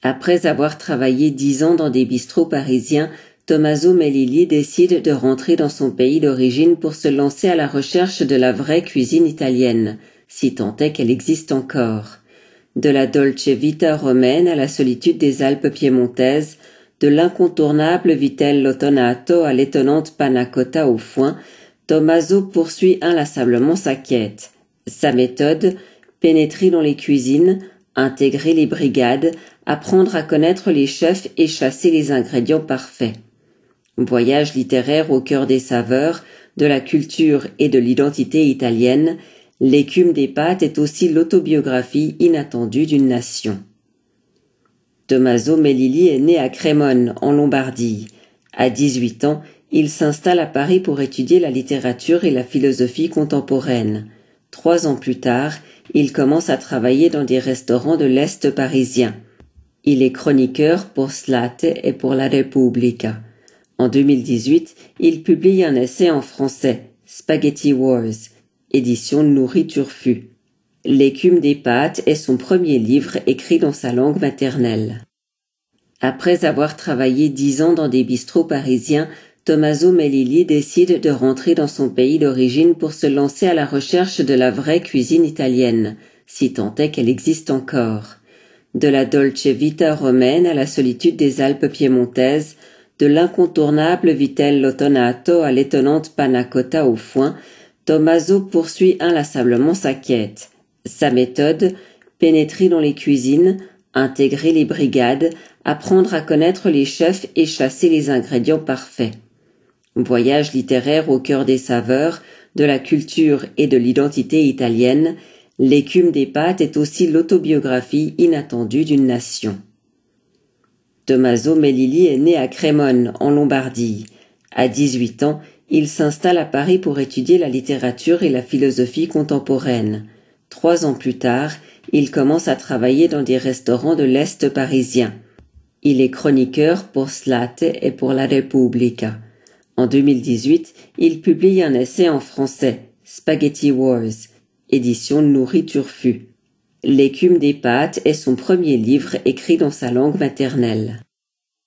Après avoir travaillé 10 ans dans des bistrots parisiens, Tommaso Melilli décide de rentrer dans son pays d'origine pour se lancer à la recherche de la vraie cuisine italienne, si tant est qu'elle existe encore. De la dolce vita romaine à la solitude des Alpes piémontaises, de l'incontournable vitello tonato à l'étonnante panna cotta au foin, Tommaso poursuit inlassablement sa quête. Sa méthode, pénétrer dans les cuisines, intégrer les brigades, apprendre à connaître les chefs et chasser les ingrédients parfaits. Voyage littéraire au cœur des saveurs, de la culture et de l'identité italienne, L'écume des pâtes est aussi l'autobiographie inattendue d'une nation. Tommaso Melilli est né à Crémone, en Lombardie. À 18 ans, il s'installe à Paris pour étudier la littérature et la philosophie contemporaine. 3 ans plus tard, il commence à travailler dans des restaurants de l'Est parisien. Il est chroniqueur pour Slate et pour La Repubblica. En 2018, il publie un essai en français, Spaghetti Wars, édition Nourri Turfu. L'écume des pâtes est son premier livre écrit dans sa langue maternelle. Après avoir travaillé 10 ans dans des bistrots parisiens, Tommaso Melilli décide de rentrer dans son pays d'origine pour se lancer à la recherche de la vraie cuisine italienne, si tant est qu'elle existe encore. De la dolce vita romaine à la solitude des Alpes piémontaises, de l'incontournable vitello tonato à l'étonnante panna cotta au foin, Tommaso poursuit inlassablement sa quête. Sa méthode, pénétrer dans les cuisines, intégrer les brigades, apprendre à connaître les chefs et chasser les ingrédients parfaits. Voyage littéraire au cœur des saveurs, de la culture et de l'identité italienne, L'écume des pâtes est aussi l'autobiographie inattendue d'une nation. Tommaso Melilli est né à Crémone, en Lombardie. À 18 ans, il s'installe à Paris pour étudier la littérature et la philosophie contemporaine. 3 ans plus tard, il commence à travailler dans des restaurants de l'Est parisien. Il est chroniqueur pour Slate et pour La Repubblica. En 2018, il publie un essai en français, Spaghetti Wars, édition Nourri Turfu. L'écume des pâtes est son premier livre écrit dans sa langue maternelle.